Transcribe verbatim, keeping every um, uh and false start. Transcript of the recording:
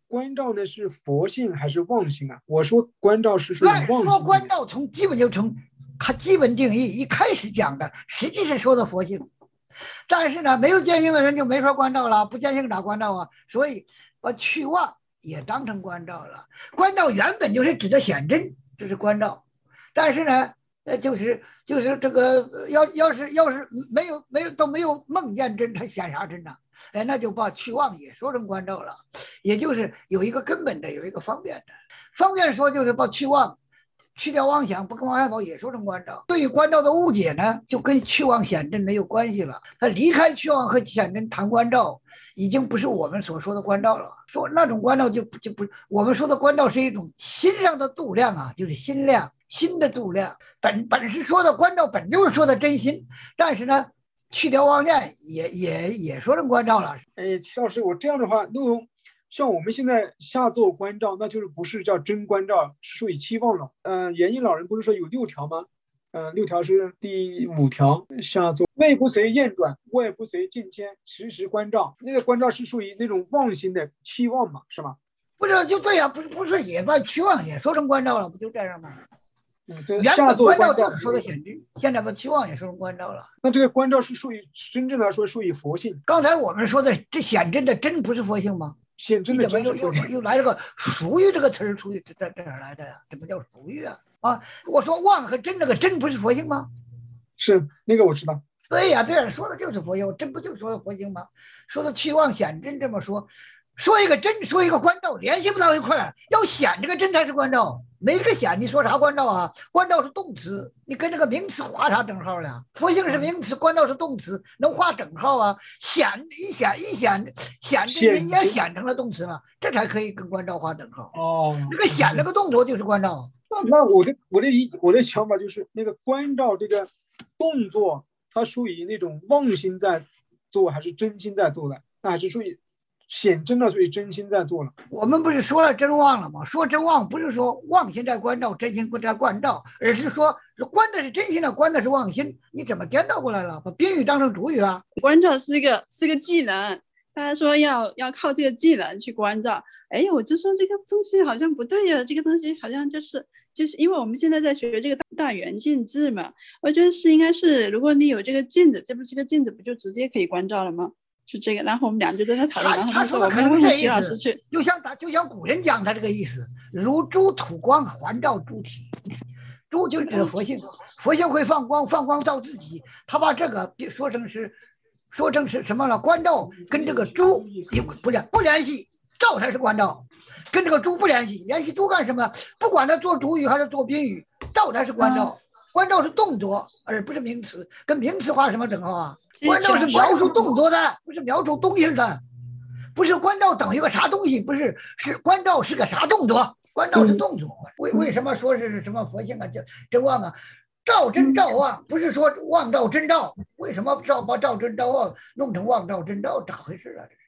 观照呢是佛性还是妄性啊？我说观照是属于妄性。 说观照从基本就从它基本定义一开始讲的，实际是说的佛性。但是呢，没有见性的人就没法观照了，不见性咋观照啊？所以把去妄也当成观照了。观照原本就是指的显真，这是观照。但是呢，呃，就是就是这个要要是要是没有没有都没有梦见真，他显啥真呢？哎，那就把去妄也说成观照了。也就是有一个根本的，有一个方便的。方便说就是把去妄。去掉妄想，不跟妄想跑也说成观照。对于观照的误解呢，就跟去妄显真没有关系了。他离开去妄和显真谈观照，已经不是我们所说的观照了。说那种观照就就不，我们说的观照是一种心上的度量啊，就是心量，心的度量。本本是说的观照，本就是说的真心，但是呢，去掉妄念也也也说成观照了。 哎，老师，我这样的话，那种。像我们现在下座观照，那就是不是叫真观照，是属于期望了。嗯、呃，圆印老人不是说有六条吗？嗯、呃，六条是第五条，下座内不随验转，外不随境迁，时时观照。那个观照是属于那种妄心的期望嘛，是吧？ 不是，就这样，不是不是也把期望也说成观照了，不就这样吗？ 嗯，这原本观照就是说的显真，现在把期望也说成观照了。 那这个观照是属于真正来说属于佛性。 刚才我们说的这显真的真不是佛性吗？ 显真的真又又又来这个属于这个词儿，属于在这哪来的呀？怎么叫属于啊？啊，我说妄和真，那个真不是佛性吗？ 是那个我知道。 对呀、啊，这样说的就是佛性，真不就说的佛性吗？说的去妄显真这么说，说一个真，说一个观照，联系不到一块儿。要显这个真才是观照，没这个显，你说啥观照啊？观照是动词，你跟这个名词画啥等号了？佛性是名词，观照是动词，能画等号啊？显一显一显显这也显成了动词了，这才可以跟观照画等号。 哦， 这个显这个动作就是观照。 那那我的我的我的想法就是那个观照这个动作，它属于那种妄心在做还是真心在做的？那还是属于显真的，属于真心在做了。 我们不是说了真妄了吗？说真妄不是说妄心在观照，真心在观照，而是说是观的是真心的，观的是妄心。你怎么颠倒过来了？把宾语当成主语啊？ 观照是一个是一个技能，大家说要要靠这个技能去观照。哎，我就说这个东西好像不对呀、啊，这个东西好像就是就是因为我们现在在学这个大大圆镜智嘛，我觉得是应该是，如果你有这个镜子，这不这个镜子不就直接可以观照了吗？是这个，然后我们俩就在那讨论，然后他说我们问徐老师去， 就像他就像古人讲他这个意思，如珠吐光，环照诸体。珠就是指佛性，佛性会放光，放光照自己。他把这个说成是说成是什么了？观照跟这个珠不联不联系，照才是观照，跟这个珠不联系，联系珠干什么？不管他做主语还是做宾语，照才是观照。嗯，观照是动作，而不是名词，跟名词画什么等号啊？观照是描述动作的，不是描述东西的，不是观照等于个啥东西，不是，是观照是个啥动作？观照是动作。为为什么说是什么佛性啊？叫真妄啊？照真照妄，不是说妄照真照，为什么照把照真照妄弄成妄照真照？咋回事啊？